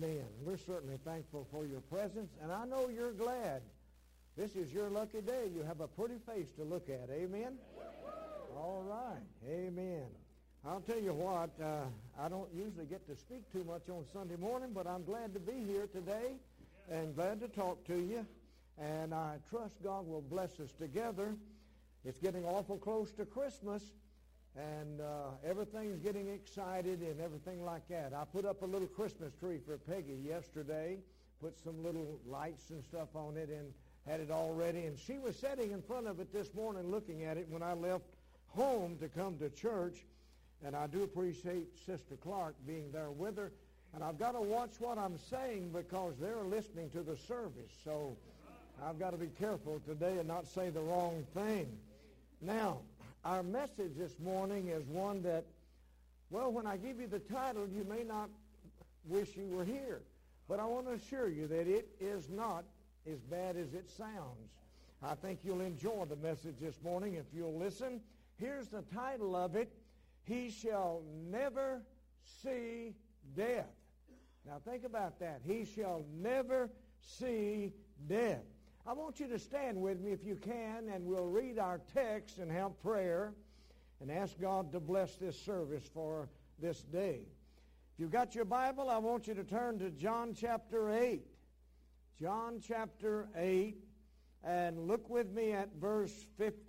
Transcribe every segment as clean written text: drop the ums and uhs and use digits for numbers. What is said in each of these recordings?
Amen. We're certainly thankful for your presence, and I know you're glad. This is your lucky day. You have a pretty face to look at. Amen? All right. Amen. I'll tell you what, I don't usually get to speak too much on Sunday morning, but I'm glad to be here today and glad to talk to you. And I trust God will bless us together. It's getting awful close to Christmas, and everything's getting excited and everything like that. I put up a little Christmas tree for Peggy yesterday, put some little lights and stuff on it, and had it all ready. And she was sitting in front of it this morning looking at it when I left home to come to church. And I do appreciate Sister Clark being there with her. And I've got to watch what I'm saying because they're listening to the service. So I've got to be careful today and not say the wrong thing. Now, our message this morning is one that, well, when I give you the title, you may not wish you were here. But I want to assure you that it is not as bad as it sounds. I think you'll enjoy the message this morning if you'll listen. Here's the title of it: He Shall Never See Death. Now think about that. He shall never see death. I want you to stand with me if you can, and we'll read our text and have prayer and ask God to bless this service for this day. If you've got your Bible, I want you to turn to John chapter 8. John chapter 8, and look with me at verse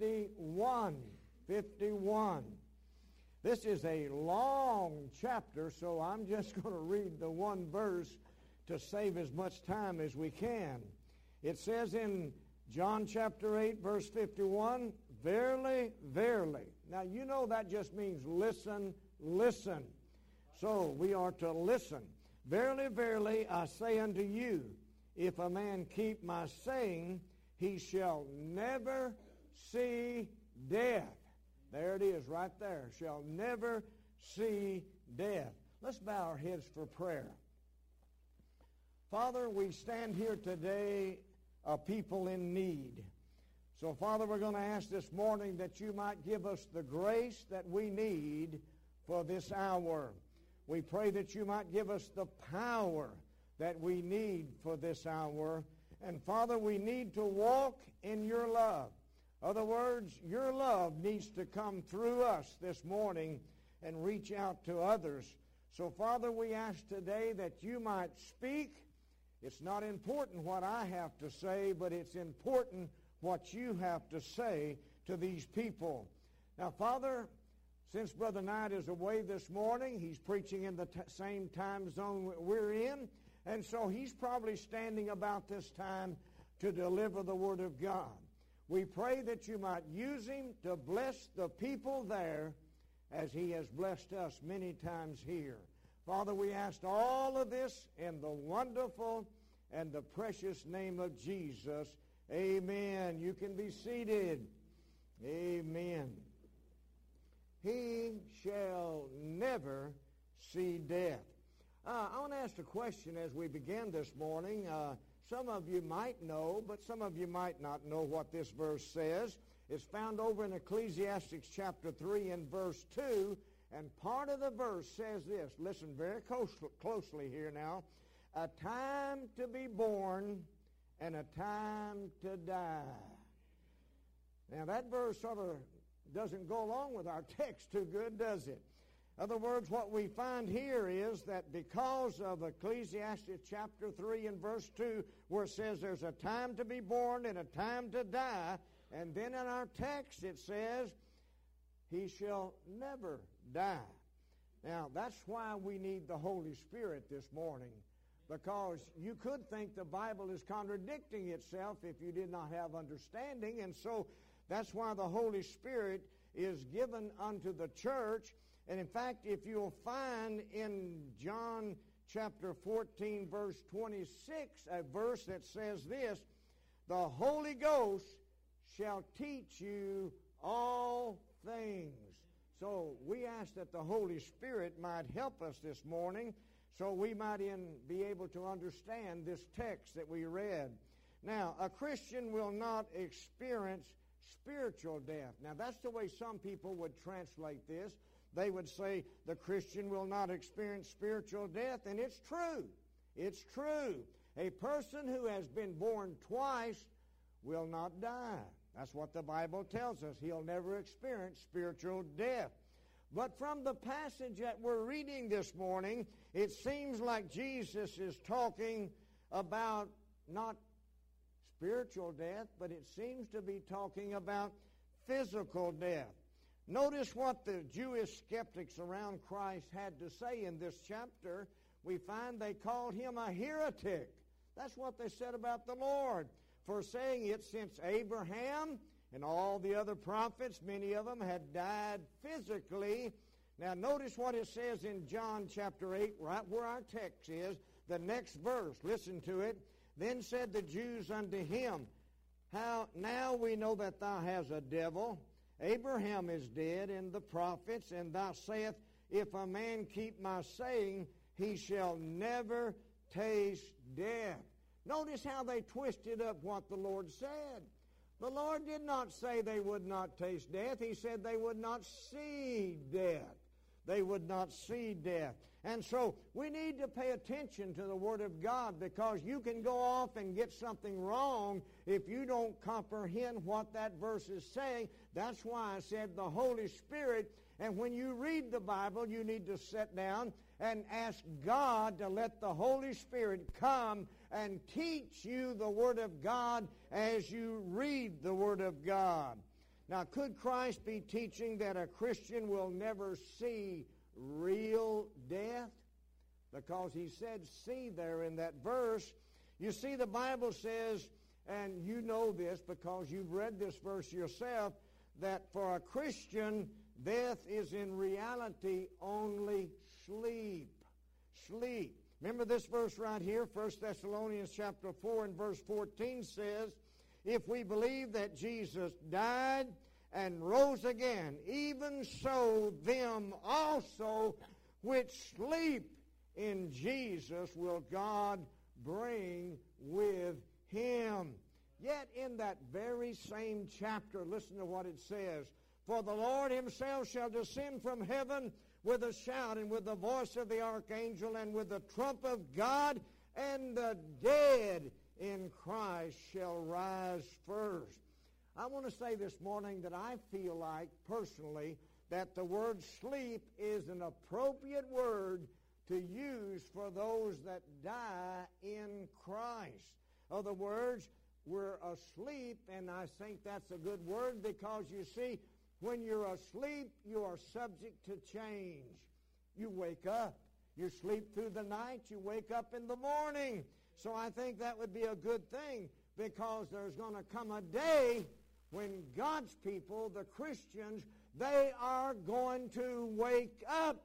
51. 51. This is a long chapter, so I'm just going to read the one verse to save as much time as we can. It says in John chapter 8, verse 51, "Verily, verily." Now, you know that just means listen, listen. So we are to listen. "Verily, verily, I say unto you, if a man keep my saying, he shall never see death." There it is right there. Shall never see death. Let's bow our heads for prayer. Father, we stand here today a people in need. So, Father, we're going to ask this morning that you might give us the grace that we need for this hour. We pray that you might give us the power that we need for this hour. And, Father, we need to walk in your love. In other words, your love needs to come through us this morning and reach out to others. So, Father, we ask today that you might speak. It's not important what I have to say, but it's important what you have to say to these people. Now, Father, since Brother Knight is away this morning, he's preaching in the same time zone we're in, and so he's probably standing about this time to deliver the Word of God. We pray that you might use him to bless the people there as he has blessed us many times here. Father, we ask all of this in the wonderful and the precious name of Jesus. Amen. You can be seated. Amen. He shall never see death. I want to ask a question as we begin this morning. Some of you might know, but some of you might not know what this verse says. It's found over in Ecclesiastes chapter 3 and verse 2, and part of the verse says this. Listen very closely here now. A time to be born and a time to die. Now that verse sort of doesn't go along with our text too good, does it? In other words, what we find here is that because of Ecclesiastes chapter 3 and verse 2, where it says there's a time to be born and a time to die, and then in our text it says, he shall never die. Now, that's why we need the Holy Spirit this morning, because you could think the Bible is contradicting itself if you did not have understanding, and so that's why the Holy Spirit is given unto the church. And in fact, if you'll find in John chapter 14, verse 26, a verse that says this, "The Holy Ghost shall teach you all things." So we ask that the Holy Spirit might help us this morning so we might be able to understand this text that we read. Now, a Christian will not experience spiritual death. Now, that's the way some people would translate this. They would say the Christian will not experience spiritual death, and it's true. It's true. A person who has been born twice will not die. That's what the Bible tells us. He'll never experience spiritual death. But from the passage that we're reading this morning, it seems like Jesus is talking about not spiritual death, but it seems to be talking about physical death. Notice what the Jewish skeptics around Christ had to say in this chapter. We find they called him a heretic. That's what they said about the Lord, for saying it since Abraham and all the other prophets, many of them had died physically. Now notice what it says in John chapter 8, right where our text is, the next verse. Listen to it. Then said the Jews unto him, How now we know that thou hast a devil. Abraham is dead, and the prophets, and thou sayest, If a man keep my saying, he shall never taste death. Notice how they twisted up what the Lord said. The Lord did not say they would not taste death. He said they would not see death. They would not see death. And so we need to pay attention to the Word of God, because you can go off and get something wrong if you don't comprehend what that verse is saying. That's why I said the Holy Spirit. And when you read the Bible, you need to sit down and ask God to let the Holy Spirit come and teach you the Word of God as you read the Word of God. Now, could Christ be teaching that a Christian will never see real death? Because he said see there in that verse. You see, the Bible says, and you know this because you've read this verse yourself, that for a Christian, death is in reality only sleep. Sleep. Remember this verse right here, 1 Thessalonians chapter 4 and verse 14 says, If we believe that Jesus died and rose again, even so them also which sleep in Jesus will God bring with him. Yet in that very same chapter, listen to what it says. For the Lord himself shall descend from heaven with a shout, and with the voice of the archangel, and with the trump of God, and the dead in Christ shall rise first. I want to say this morning that I feel like, personally, that the word sleep is an appropriate word to use for those that die in Christ. In other words, we're asleep, and I think that's a good word because, you see, when you're asleep, you are subject to change. You wake up. You sleep through the night. You wake up in the morning. So I think that would be a good thing, because there's going to come a day when God's people, the Christians, they are going to wake up.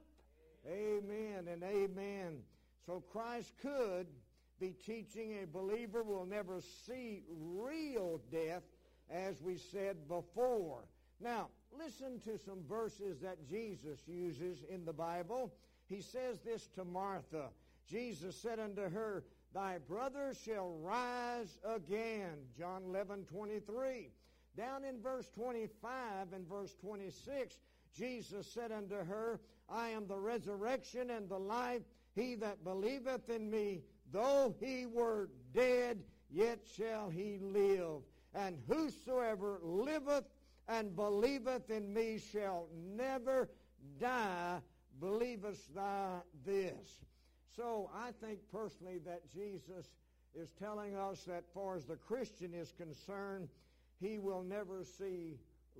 Amen and amen. So Christ could be teaching a believer will never see real death, as we said before. Now, listen to some verses that Jesus uses in the Bible. He says this to Martha. Jesus said unto her, Thy brother shall rise again. John 11:23. Down in verse 25 and verse 26, Jesus said unto her, I am the resurrection and the life. He that believeth in me, though he were dead, yet shall he live. And whosoever liveth and believeth in me shall never die. Believest thou this? So I think personally that Jesus is telling us that far as the Christian is concerned, he will never see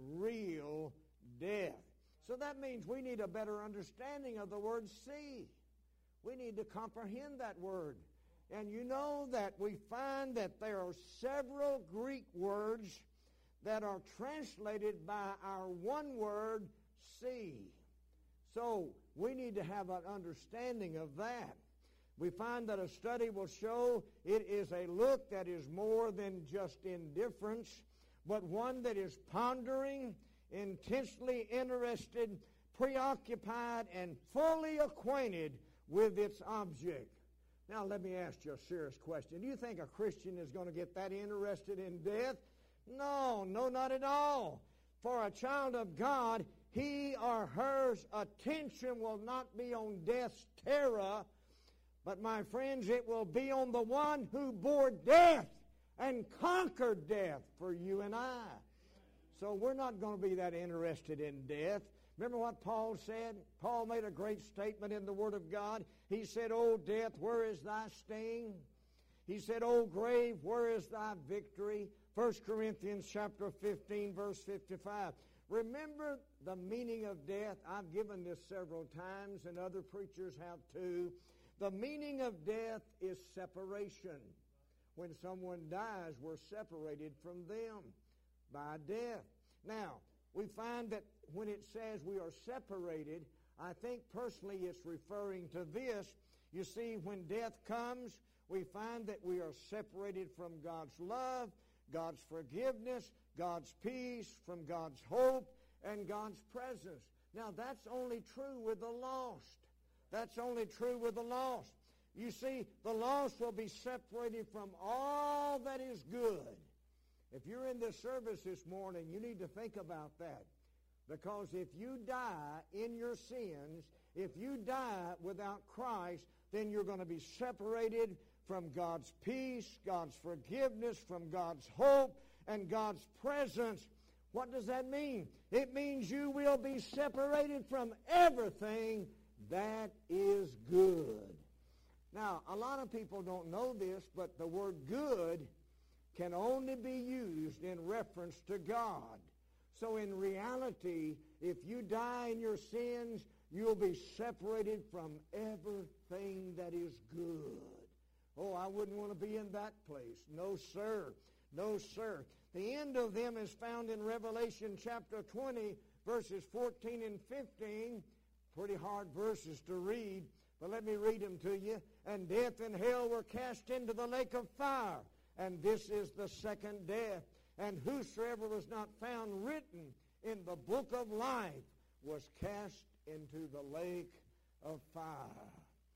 real death. So that means we need a better understanding of the word see. We need to comprehend that word. And you know that we find that there are several Greek words that are translated by our one word, see. So we need to have an understanding of that. We find that a study will show it is a look that is more than just indifference, but one that is pondering, intensely interested, preoccupied, and fully acquainted with its object. Now let me ask you a serious question. Do you think a Christian is going to get that interested in death? No, not at all. For a child of God, he or her attention will not be on death's terror, But my friends, it will be on the one who bore death and conquered death for you and I. So we're not going to be that interested in death. Remember what Paul said? Paul made a great statement in the Word of God. He said, O death, where is thy sting? He said, O grave, where is thy victory? 1 Corinthians chapter 15, verse 55. Remember the meaning of death. I've given this several times, and other preachers have too. The meaning of death is separation. When someone dies, we're separated from them by death. Now, we find that when it says we are separated, I think personally it's referring to this. You see, when death comes, we find that we are separated from God's love, God's forgiveness, God's peace, from God's hope, and God's presence. Now, that's only true with the lost. That's only true with the lost. You see, the lost will be separated from all that is good. If you're in this service this morning, you need to think about that. Because if you die in your sins, if you die without Christ, then you're going to be separated from God's peace, God's forgiveness, from God's hope, and God's presence. What does that mean? It means you will be separated from everything that is good. Now, a lot of people don't know this, but the word good can only be used in reference to God. So in reality, if you die in your sins, you'll be separated from everything that is good. Oh, I wouldn't want to be in that place. No, sir. No, sir. The end of them is found in Revelation chapter 20, verses 14 and 15. Pretty hard verses to read, but let me read them to you. And death and hell were cast into the lake of fire, and this is the second death. And whosoever was not found written in the book of life was cast into the lake of fire.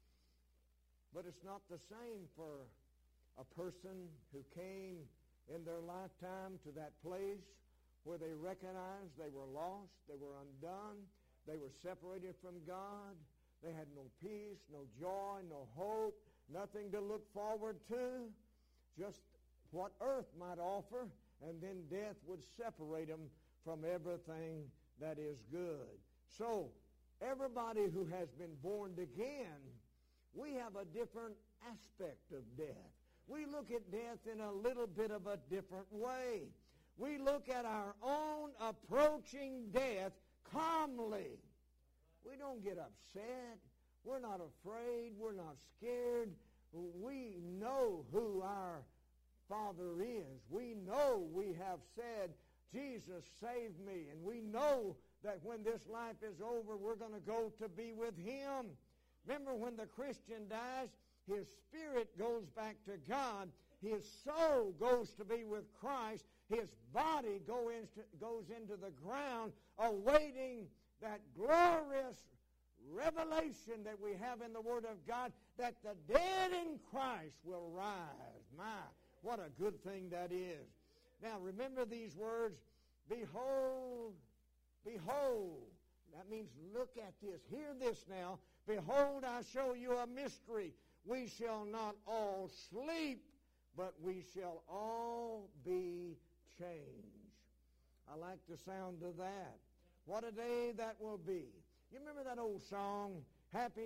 But it's not the same for a person who came in their lifetime to that place where they recognized they were lost, they were undone, they were separated from God, they had no peace, no joy, no hope, nothing to look forward to, just what earth might offer, and then death would separate them from everything that is good. So, everybody who has been born again, we have a different aspect of death. We look at death in a little bit of a different way. We look at our own approaching death calmly. We don't get upset. We're not afraid. We're not scared. We know who our Father is. We know we have said, Jesus, save me. And we know that when this life is over, we're going to go to be with Him. Remember, when the Christian dies, his spirit goes back to God. His soul goes to be with Christ. His body goes into the ground, awaiting that glorious revelation that we have in the Word of God, that the dead in Christ will rise. My, what a good thing that is. Now, remember these words, behold, behold. That means look at this. Hear this now. Behold, I show you a mystery. We shall not all sleep, but we shall all be changed. I like the sound of that. What a day that will be. You remember that old song, happy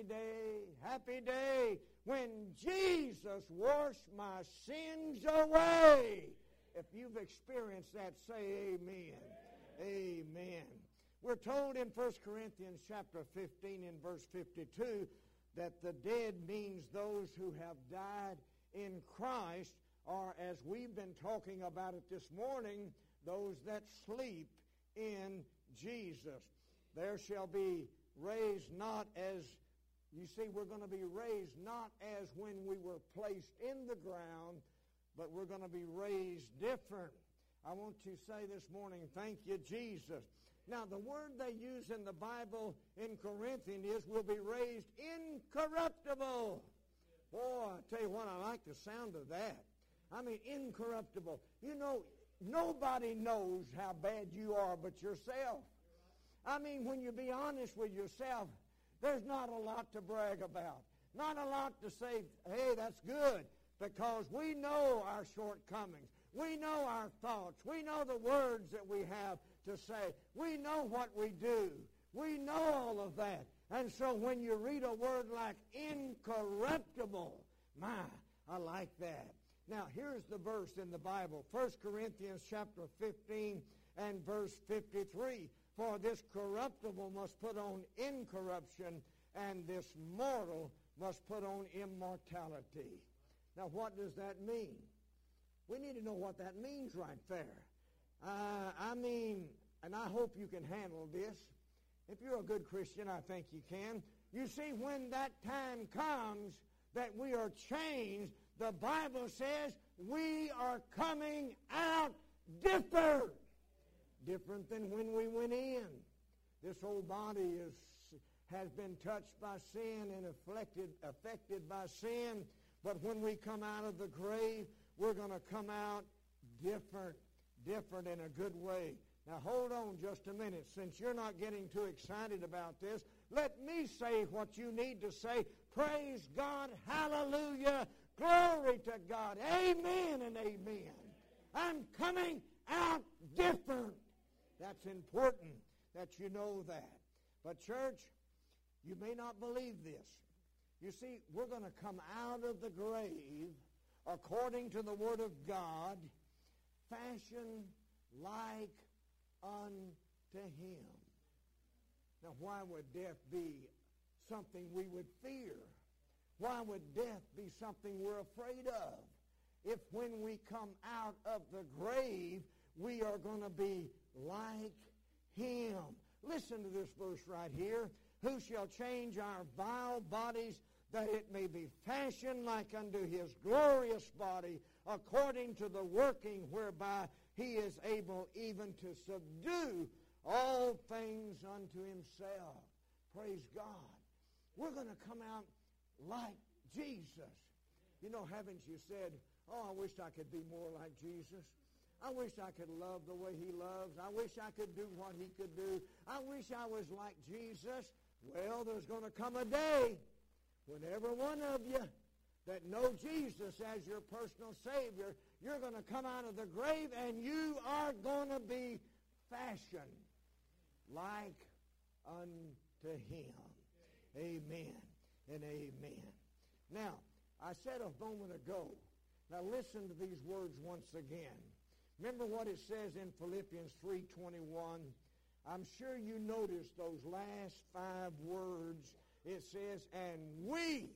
day, when Jesus washed my sins away. If you've experienced that, say amen. Amen. We're told in 1 Corinthians chapter 15 and verse 52 that the dead means those who have died in Christ, or as we've been talking about it this morning, those that sleep in Jesus. There shall be raised not as, you see, we're going to be raised not as when we were placed in the ground, but we're going to be raised different. I want to say this morning, thank you, Jesus. Now, the word they use in the Bible in Corinthian is will be raised incorruptible. Boy, I tell you what, I like the sound of that. I mean, incorruptible. You know, nobody knows how bad you are but yourself. I mean, when you be honest with yourself, there's not a lot to brag about. Not a lot to say, hey, that's good, because we know our shortcomings. We know our thoughts. We know the words that we have to say. We know what we do. We know all of that. And so when you read a word like incorruptible, my, I like that. Now, here's the verse in the Bible, 1 Corinthians chapter 15 and verse 53. For this corruptible must put on incorruption, and this mortal must put on immortality. Now, what does that mean? We need to know what that means right there. I mean, and I hope you can handle this. If you're a good Christian, I think you can. You see, when that time comes that we are changed, the Bible says we are coming out different. Different than when we went in. This whole body has been touched by sin and affected by sin. But when we come out of the grave, we're going to come out different in a good way. Now, hold on just a minute. Since you're not getting too excited about this, let me say what you need to say. Praise God. Hallelujah. Glory to God. Amen and amen. I'm coming out different. That's important that you know that. But church, you may not believe this. You see, we're going to come out of the grave according to the Word of God, fashioned like unto Him. Now, why would death be something we would fear? Why would death be something we're afraid of? If when we come out of the grave, we are going to be like Him. Listen to this verse right here. Who shall change our vile bodies, that it may be fashioned like unto His glorious body, according to the working whereby He is able even to subdue all things unto Himself. Praise God. We're going to come out like Jesus. You know, haven't you said, oh, I wish I could be more like Jesus. I wish I could love the way He loves. I wish I could do what He could do. I wish I was like Jesus. Well, there's going to come a day when every one of you that know Jesus as your personal Savior, you're going to come out of the grave and you are going to be fashioned like unto Him. Amen and amen. Now, I said a moment ago, now listen to these words once again. Remember what it says in Philippians 3:21. I'm sure you noticed those last 5 words. It says, and we,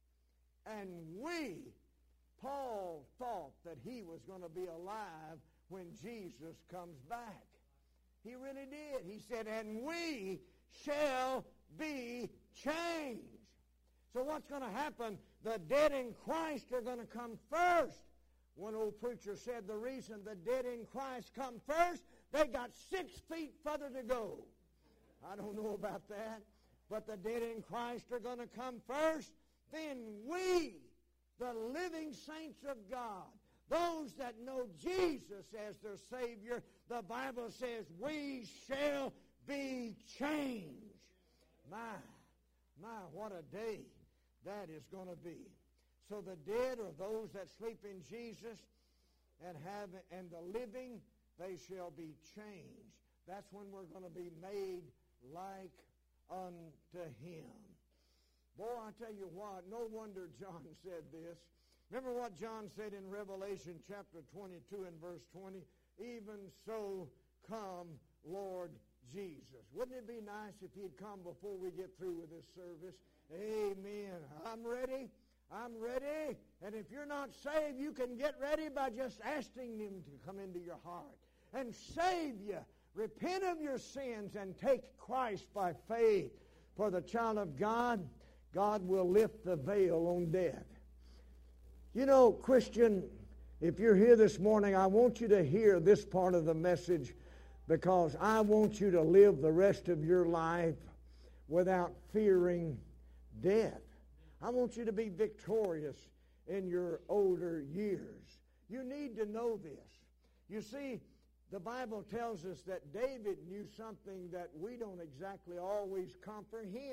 Paul thought that he was going to be alive when Jesus comes back. He really did. He said, and we shall be changed. So what's going to happen? The dead in Christ are going to come first. One old preacher said the reason the dead in Christ come first, they got 6 feet further to go. I don't know about that. But the dead in Christ are going to come first. Then we, the living saints of God, those that know Jesus as their Savior, the Bible says we shall be changed. My, what a day that is going to be. So the dead are those that sleep in Jesus, and the living, they shall be changed. That's when we're going to be made like unto Him. Boy, I tell you what, no wonder John said this. Remember what John said in Revelation chapter 22 and verse 20? Even so come, Lord Jesus. Wouldn't it be nice if He'd come before we get through with this service? Amen. I'm ready. I'm ready. And if you're not saved, you can get ready by just asking Him to come into your heart and save you. Repent of your sins and take Christ by faith. For the child of God, God will lift the veil on death. You know, Christian, if you're here this morning, I want you to hear this part of the message, because I want you to live the rest of your life without fearing death. I want you to be victorious in your older years. You need to know this. You see, the Bible tells us that David knew something that we don't exactly always comprehend,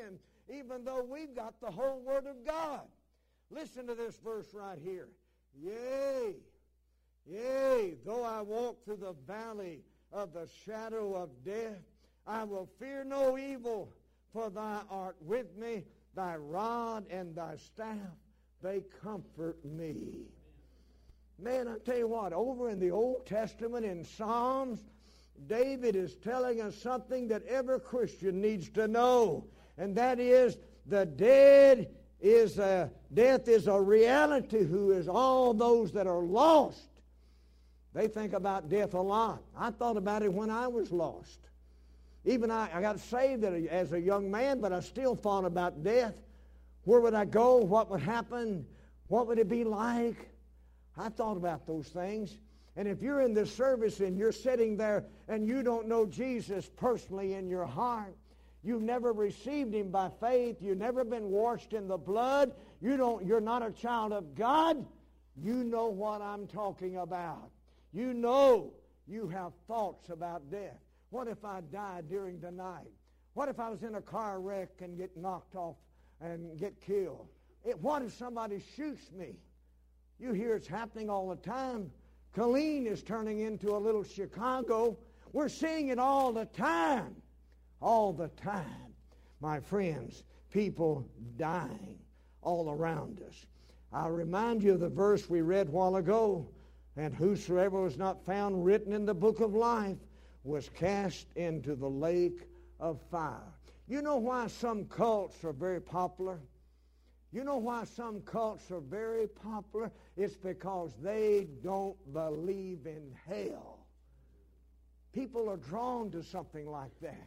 even though we've got the whole Word of God. Listen to this verse right here. Yea, yea, though I walk through the valley of the shadow of death, I will fear no evil, for Thou art with me. Thy rod and Thy staff, they comfort me. Man, I tell you what, over in the Old Testament in Psalms, David is telling us something that every Christian needs to know, and that is the death is a reality who is all those that are lost. They think about death a lot. I thought about it when I was lost. Even I got saved as a young man, but I still thought about death. Where would I go? What would happen? What would it be like? I thought about those things. And if you're in this service and you're sitting there and you don't know Jesus personally in your heart, you've never received Him by faith, you've never been washed in the blood, you're not a child of God, you know what I'm talking about. You know you have thoughts about death. What if I died during the night? What if I was in a car wreck and get knocked off and get killed? What if somebody shoots me? You hear it's happening all the time. Killeen is turning into a little Chicago. We're seeing it all the time. All the time. My friends, people dying all around us. I'll remind you of the verse we read a while ago. And whosoever was not found written in the book of life was cast into the lake of fire. You know why some cults are very popular? You know why some cults are very popular? It's because they don't believe in hell. People are drawn to something like that.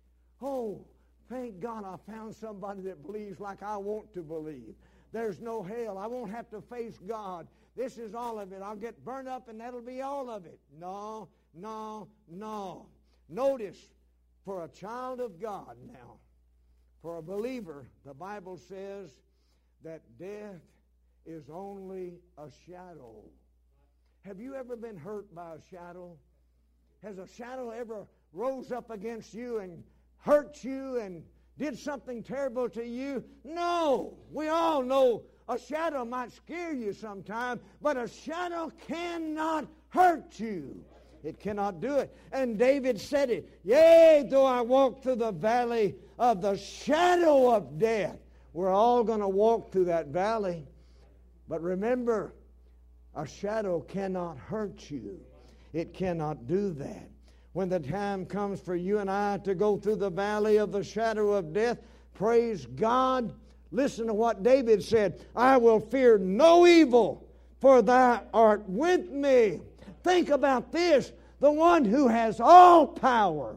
Oh, thank God I found somebody that believes like I want to believe. There's no hell. I won't have to face God. This is all of it. I'll get burned up and that'll be all of it. No, no, no. Notice, for a child of God now, for a believer, the Bible says that death is only a shadow. Have you ever been hurt by a shadow? Has a shadow ever rose up against you and hurt you and did something terrible to you? No. We all know a shadow might scare you sometime, but a shadow cannot hurt you. It cannot do it. And David said it. Yea, though I walk through the valley of the shadow of death. We're all going to walk through that valley. But remember, a shadow cannot hurt you. It cannot do that. When the time comes for you and I to go through the valley of the shadow of death, praise God. Listen to what David said. I will fear no evil, for Thou art with me. Think about this. The one who has all power.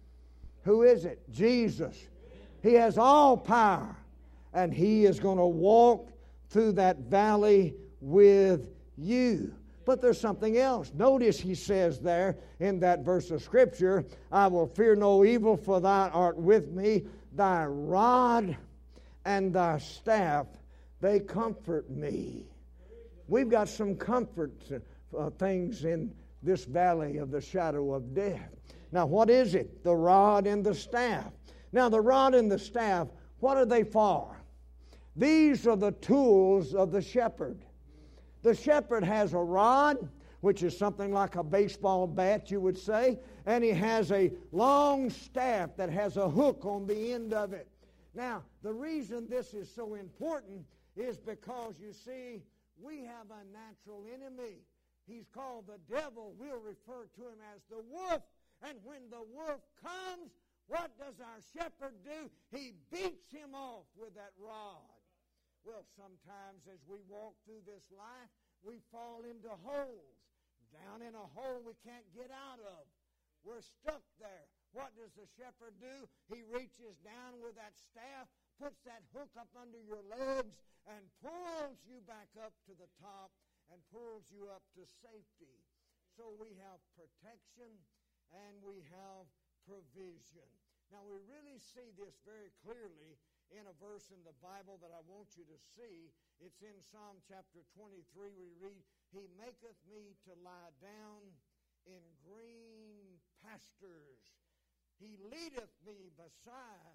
Who is it? Jesus. He has all power. And He is going to walk through that valley with you. But there's something else. Notice he says there in that verse of Scripture, I will fear no evil, for Thou art with me. Thy rod and Thy staff, they comfort me. We've got some comfort things in this valley of the shadow of death. Now, what is it? The rod and the staff. Now, the rod and the staff, what are they for? These are the tools of the shepherd. The shepherd has a rod, which is something like a baseball bat, you would say, and he has a long staff that has a hook on the end of it. Now, the reason this is so important is because, you see, we have a natural enemy. He's called the devil. We'll refer to him as the wolf. And when the wolf comes, what does our shepherd do? He beats him off with that rod. Well, sometimes as we walk through this life, we fall into holes. Down in a hole we can't get out of. We're stuck there. What does the shepherd do? He reaches down with that staff, puts that hook up under your legs, and pulls you back up to the top and pulls you up to safety. So we have protection and we have provision. Now we really see this very clearly in a verse in the Bible that I want you to see. It's in Psalm chapter 23. We read, He maketh me to lie down in green pastures. He leadeth me beside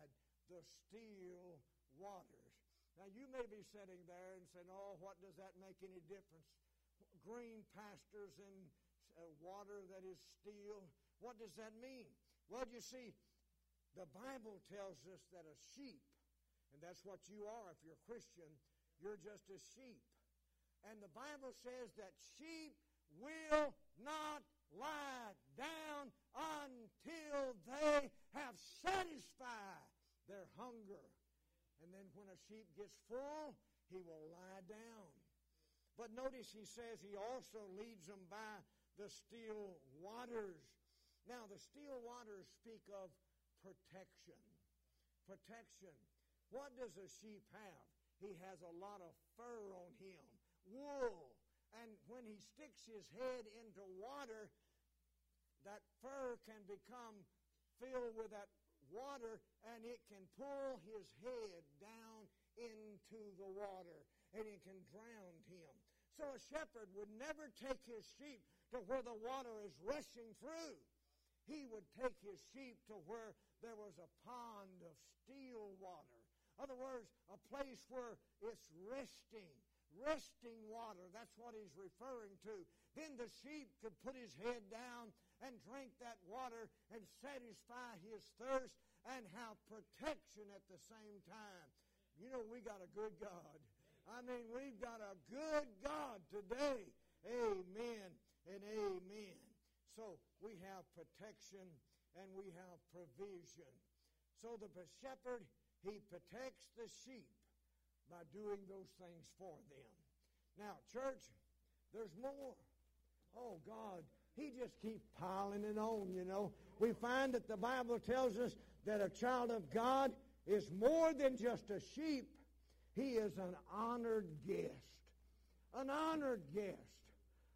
the still waters. Now, you may be sitting there and saying, oh, what does that make any difference? Green pastures and water that is still. What does that mean? Well, you see, the Bible tells us that a sheep, and that's what you are if you're a Christian, you're just a sheep. And the Bible says that sheep will not lie down until they have satisfied their hunger. And then when a sheep gets full, he will lie down. But notice he says he also leads them by the still waters. Now, the still waters speak of protection. Protection. What does a sheep have? He has a lot of fur on him, wool. And when he sticks his head into water, that fur can become filled with that water, and it can pull his head down into the water, and it can drown him. So a shepherd would never take his sheep to where the water is rushing through. He would take his sheep to where there was a pond of still water. In other words, a place where it's resting water. That's what he's referring to. Then the sheep could put his head down and drink that water and satisfy his thirst and have protection at the same time. You know, we got a good God. I mean, we've got a good God today. Amen and amen. So we have protection and we have provision. So the shepherd, he protects the sheep by doing those things for them. Now, church, there's more. Oh, God, he just keeps piling it on, you know. We find that the Bible tells us that a child of God is more than just a sheep. He is an honored guest. An honored guest.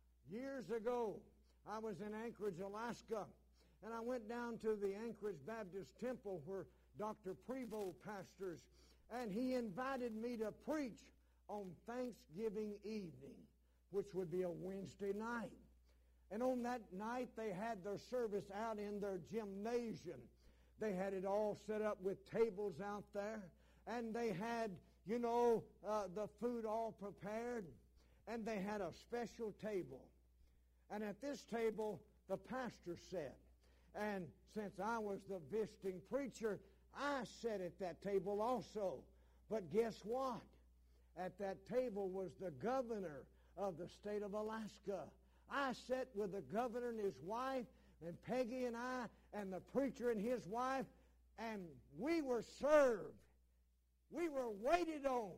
Years ago, I was in Anchorage, Alaska, and I went down to the Anchorage Baptist Temple where Dr. Prevost pastors, and he invited me to preach on Thanksgiving evening, which would be a Wednesday night. And on that night, they had their service out in their gymnasium. They had it all set up with tables out there, and they had, you know, the food all prepared, and they had a special table. And at this table, the pastor sat. And since I was the visiting preacher, I sat at that table also. But guess what? At that table was the governor of the state of Alaska. I sat with the governor and his wife, and Peggy and I, and the preacher and his wife, and we were served. We were waited on.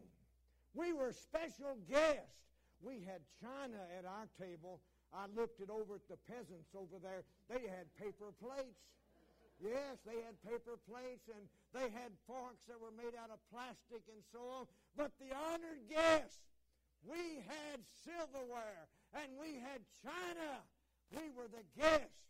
We were special guests. We had china at our table. I looked it over at the peasants over there. They had paper plates. Yes, they had paper plates, and they had forks that were made out of plastic and so on. But the honored guests, we had silverware, and we had china. We were the guests.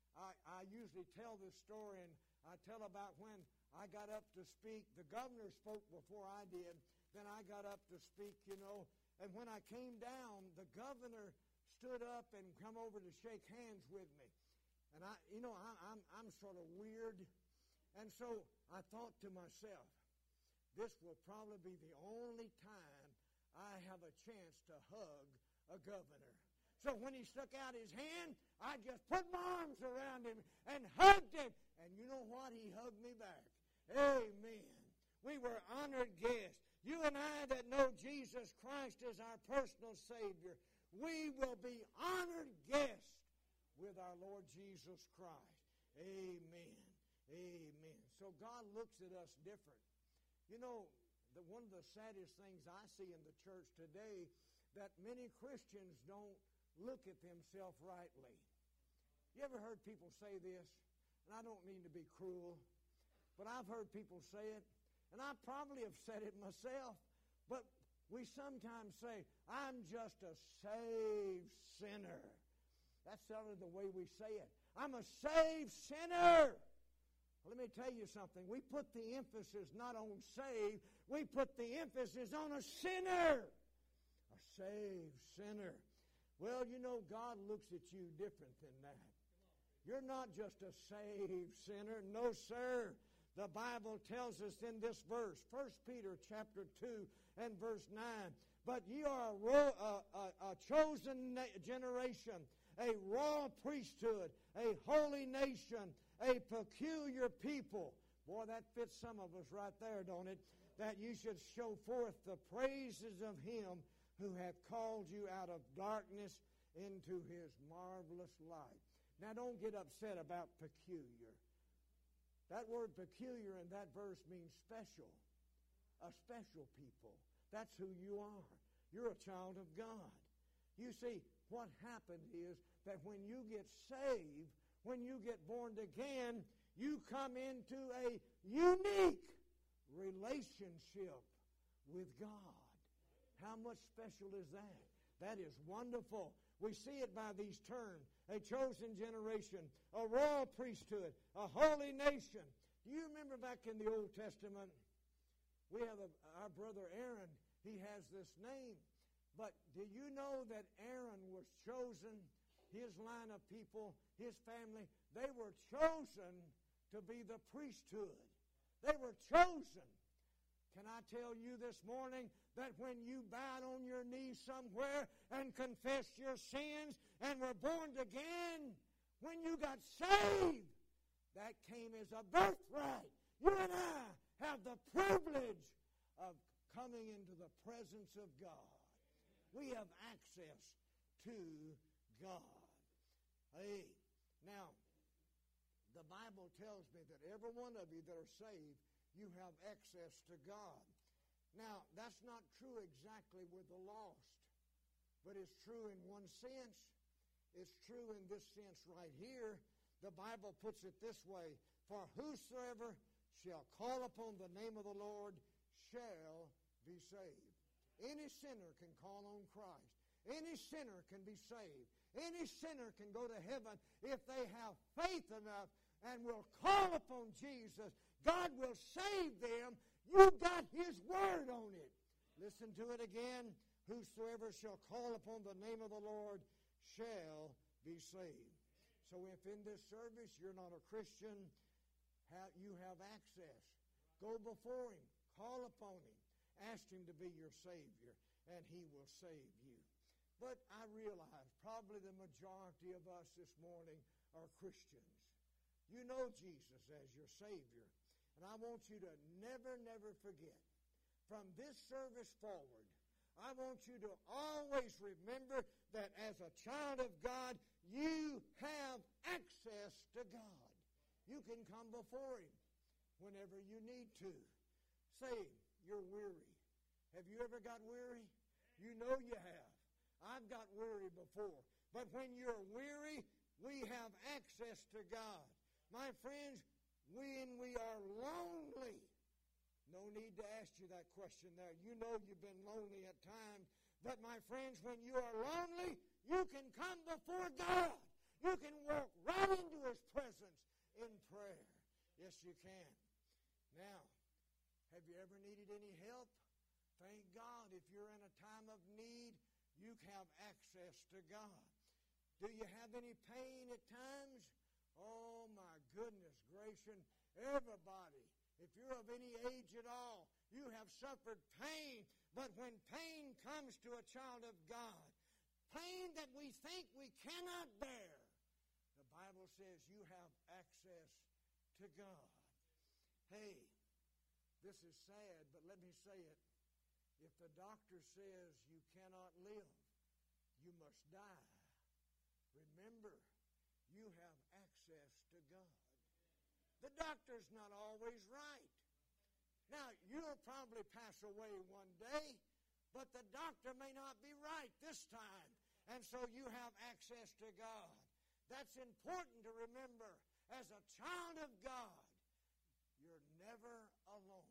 I usually tell this story, and I tell about when I got up to speak. The governor spoke before I did. Then I got up to speak, you know. And when I came down, the governor stood up and come over to shake hands with me. And I'm sort of weird. And so I thought to myself, this will probably be the only time I have a chance to hug a governor. So when he stuck out his hand, I just put my arms around him and hugged him. And you know what? He hugged me back. Amen. We were honored guests. You and I that know Jesus Christ as our personal Savior, we will be honored guests with our Lord Jesus Christ. Amen. Amen. So God looks at us different. You know, one of the saddest things I see in the church today, that many Christians don't look at themselves rightly. You ever heard people say this? And I don't mean to be cruel, but I've heard people say it, and I probably have said it myself, but we sometimes say, I'm just a saved sinner. That's sort of the way we say it. I'm a saved sinner. Well, let me tell you something. We put the emphasis not on saved. We put the emphasis on a sinner. A saved sinner. Well, you know, God looks at you different than that. You're not just a saved sinner. No, sir. The Bible tells us in this verse, 1 Peter chapter 2 and verse 9, but ye are a chosen generation, a royal priesthood, a holy nation, a peculiar people. Boy, that fits some of us right there, don't it? That you should show forth the praises of Him who hath called you out of darkness into His marvelous light. Now, don't get upset about peculiar. That word peculiar in that verse means special, a special people. That's who you are. You're a child of God. You see, what happened is that when you get saved, when you get born again, you come into a unique relationship with God. How much special is that? That is wonderful. We see it by these terms: a chosen generation, a royal priesthood, a holy nation. Do you remember back in the Old Testament, we have our brother Aaron, he has this name. But do you know that Aaron was chosen, his line of people, his family, they were chosen to be the priesthood. They were chosen. Can I tell you this morning that when you bowed on your knees somewhere and confessed your sins and were born again, when you got saved, that came as a birthright. You and I have the privilege of coming into the presence of God. We have access to God. Hey, now, the Bible tells me that every one of you that are saved, you have access to God. Now, that's not true exactly with the lost, but it's true in one sense. It's true in this sense right here. The Bible puts it this way: for whosoever shall call upon the name of the Lord shall be saved. Any sinner can call on Christ. Any sinner can be saved. Any sinner can go to heaven if they have faith enough and will call upon Jesus. God will save them. You got His word on it. Listen to it again. Whosoever shall call upon the name of the Lord shall be saved. So if in this service you're not a Christian, you have access. Go before Him. Call upon Him. Ask Him to be your Savior, and He will save you. But I realize probably the majority of us this morning are Christians. You know Jesus as your Savior. And I want you to never, never forget, from this service forward, I want you to always remember that as a child of God, you have access to God. You can come before Him whenever you need to. Say, you're weary. Have you ever got weary? You know you have. I've got weary before. But when you're weary, we have access to God. My friends, when we are lonely, no need to ask you that question there. You know you've been lonely at times. But my friends, when you are lonely, you can come before God. You can walk right into His presence in prayer. Yes, you can. Now, have you ever needed any help? Thank God, if you're in a time of need, you have access to God. Do you have any pain at times? Oh, my goodness gracious. Everybody, if you're of any age at all, you have suffered pain. But when pain comes to a child of God, pain that we think we cannot bear, the Bible says you have access to God. Hey, this is sad, but let me say it. If the doctor says you cannot live, you must die. Remember, you have access to God. The doctor's not always right. Now, you'll probably pass away one day, but the doctor may not be right this time. And so you have access to God. That's important to remember. As a child of God, you're never alone.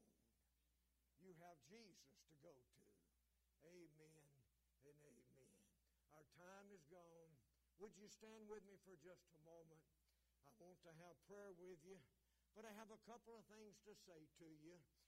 You have Jesus to go to. Amen and amen. Our time is gone. Would you stand with me for just a moment? I want to have prayer with you, but I have a couple of things to say to you.